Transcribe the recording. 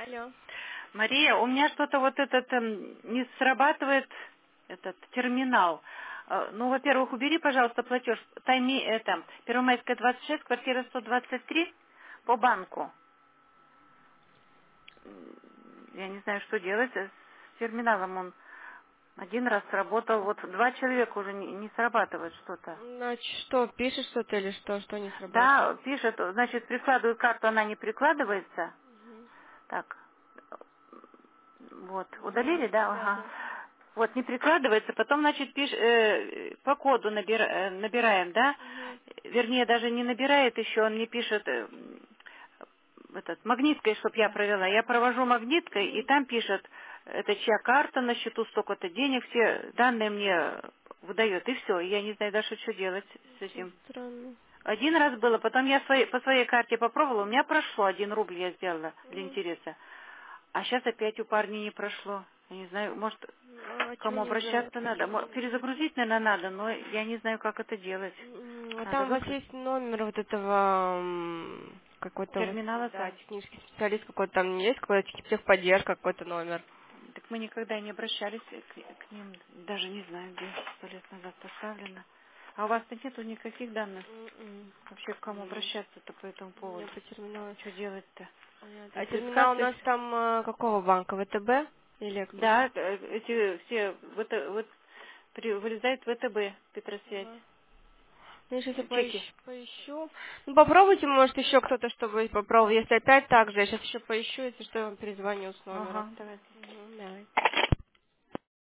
Алло. Мария, у меня что-то вот этот не срабатывает этот терминал. Ну, во-первых, убери, пожалуйста, платеж. Тайми это Первомайская 26, квартира 123 по банку. Я не знаю, что делать с терминалом. Он один раз сработал, вот два человека уже не срабатывает что-то. Значит, что, пишешь что-то или что? Что не Да, срабатывает? пишет, значит, прикладываю карту, она не прикладывается. Так, вот, удалили, да? Да, Ага. да. Вот, не прикладывается, потом, значит, по коду набираем, да? Мгм. Вернее, даже не набирает еще, он не пишет магниткой, чтоб я провела. Я провожу магниткой, и там пишет, это чья карта на счету, столько-то денег, все данные мне выдает, и все. Я не знаю дальше, что делать с Очень этим. странно. Один раз было, потом я по своей карте попробовала, у меня прошло, 1 рубль я сделала для Мгм. интереса. А сейчас опять у парня не прошло. Я не знаю, может, А к чего кому не знаю? обращаться надо. Перезагрузить, наверное, надо, но я не знаю, как это делать. А Надо там у вас выключить. есть номер вот этого какой-то у вас, Терминала да, там. технический специалист какой-то там есть, какой-то техподдержка, какой-то номер. Так мы никогда не обращались к ним. Даже не знаю, где 100 лет назад поставлено. А у вас-то нету никаких данных? М-м. Вообще, к кому Нет, обращаться-то по этому поводу? нету терминала. Что делать-то? А Если с терминал у карты... нас там какого банка? ВТБ? Или... Да, эти все вылезает ВТБ, Петросвязь. Ага. Ну, я сейчас Чеки. поищу. Ну, попробуйте, может, еще кто-то, чтобы попробовал. Если опять так же, я сейчас еще поищу, если что, я вам перезвоню с номера. Ага, давайте. Угу, давай.